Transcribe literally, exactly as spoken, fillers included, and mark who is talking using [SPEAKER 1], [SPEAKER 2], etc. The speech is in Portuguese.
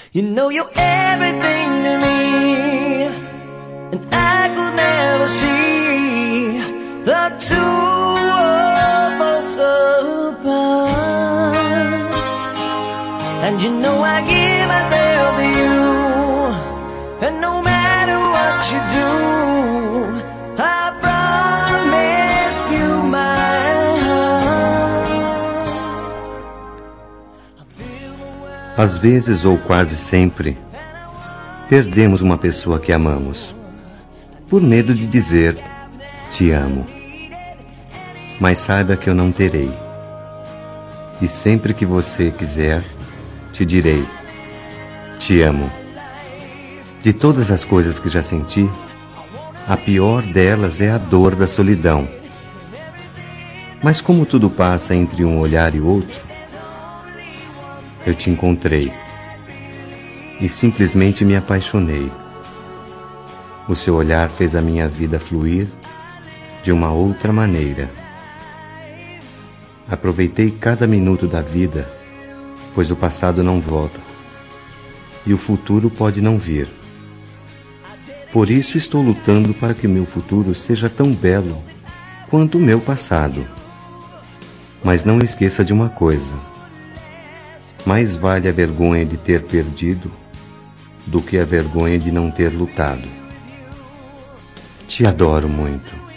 [SPEAKER 1] You know you're everything to me, and I could never see the two of us apart. And you know I give myself to you, and no matter what you do, I promise you my heart.
[SPEAKER 2] Às vezes, ou quase sempre, perdemos uma pessoa que amamos, por medo de dizer, te amo. Mas saiba que eu não terei. E sempre que você quiser, te direi, te amo. De todas as coisas que já senti, a pior delas é a dor da solidão. Mas como tudo passa entre um olhar e outro, eu te encontrei e simplesmente me apaixonei. O seu olhar fez a minha vida fluir de uma outra maneira. Aproveitei cada minuto da vida, pois o passado não volta e o futuro pode não vir. Por isso estou lutando para que o meu futuro seja tão belo quanto o meu passado. Mas não esqueça de uma coisa: mais vale a vergonha de ter perdido do que a vergonha de não ter lutado. Te adoro muito.